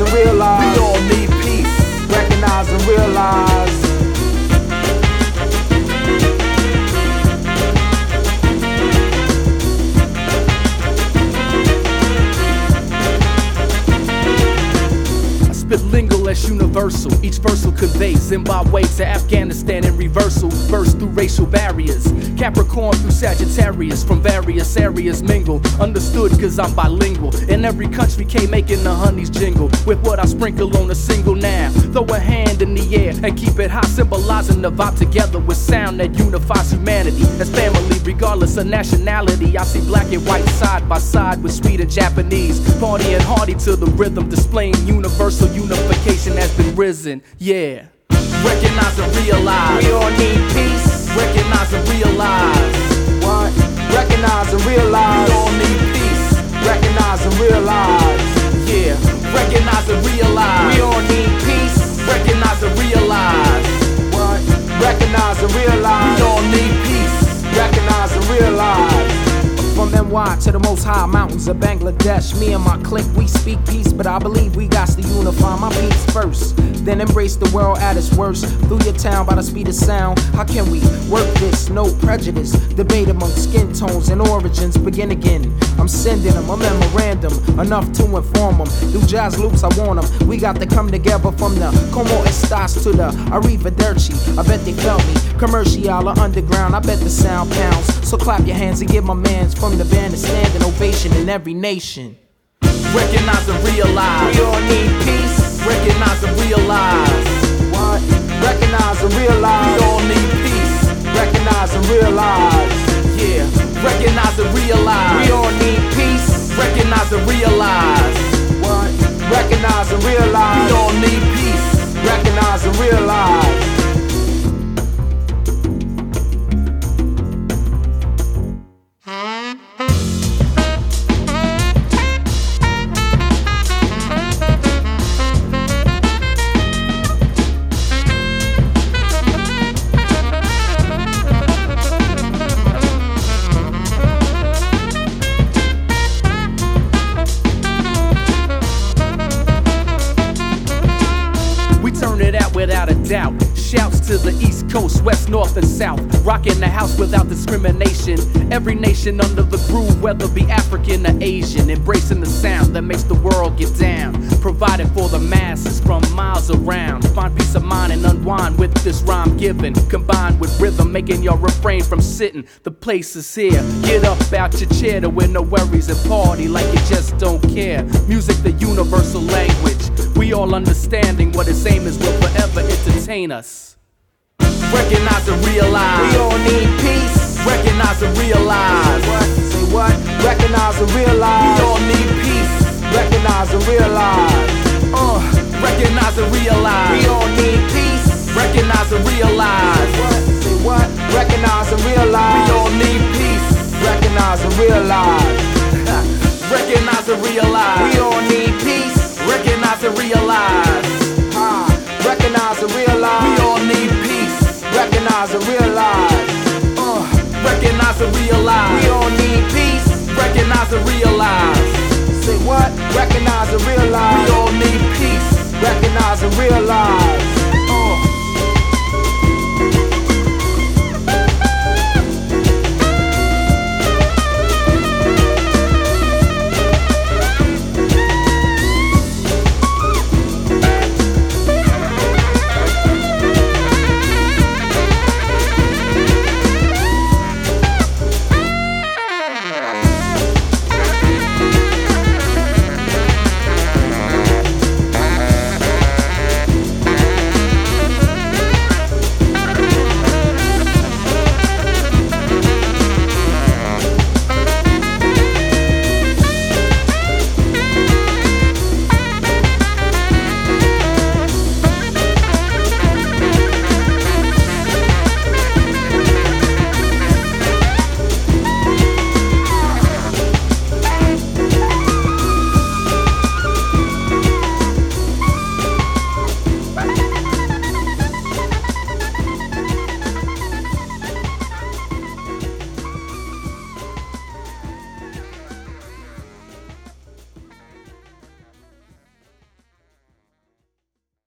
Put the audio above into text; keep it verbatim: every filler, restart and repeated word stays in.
and realize. We all need peace. Recognize and realize. Spit lingo less universal, each verse will convey Zimbabwe to Afghanistan in reversal. Burst through racial barriers, Capricorn through Sagittarius. From various areas mingle, understood cause I'm bilingual. In every country came making the honeys jingle with what I sprinkle on a single now. Throw a hand in the air and keep it high, symbolizing the vibe together with sound that unifies humanity as family regardless of nationality. I see black and white side by side with sweet and Japanese, partying hardy to the rhythm, displaying universal unification has been risen, yeah. Recognize and realize. We all need peace. Recognize and realize. What? Recognize and realize. We all need peace. Recognize and realize. Yeah. Recognize and realize. We all need peace. Recognize and realize. What? Recognize and realize. We all need peace. Recognize and realize. From N Y to the most high mountains of Bangladesh, me and my clique, we speak peace, but I believe we got to unify my peace first, then embrace the world at its worst. Through your town by the speed of sound, how can we work this? No prejudice, debate among skin tones and origins, begin again. I'm sending them a memorandum, enough to inform them. Through jazz loops I want them, we got to come together from the Como Estas to the Arrivederci. I bet they felt me, commercial or underground, I bet the sound pounds. So clap your hands and give my mans from the band a standing ovation in every nation. Recognize and realize. We all need peace. Recognize and realize. What? Recognize and realize. We all need peace. Recognize and realize. Yeah. Recognize and realize. We all need peace. Recognize and realize. What? Recognize and realize. We all need peace. Recognize and realize. Without a doubt, shouts to the East Coast, West, North, and South, rocking the house without discrimination. Every nation under the groove, whether be African or Asian, embracing the sound that makes the world get down. Provided for the masses from miles around. Find peace of mind and unwind with this rhyme given, combined with rhythm, making your refrain from sitting. The place is here. Get up out your chair to win no worries and party like you just don't care. Music, the universal language. We all understanding what its aim is will forever entertain us. Recognize and realize. We all need peace. Recognize and realize. Say what? Say what? Recognize and realize. We all need peace. Recognize and realize. Uh, recognize and realize. We all need peace. Recognize and realize. Say what? Say what? Recognize and realize. We all need peace. Recognize and realize. Recognize and realize. We all need peace. Recognize and realize. Ah, recognize and realize. We all need peace. Recognize and realize. Uh, recognize and realize. We all need peace. Recognize and realize. Say what? Recognize and realize. We all need peace. Recognize and realize.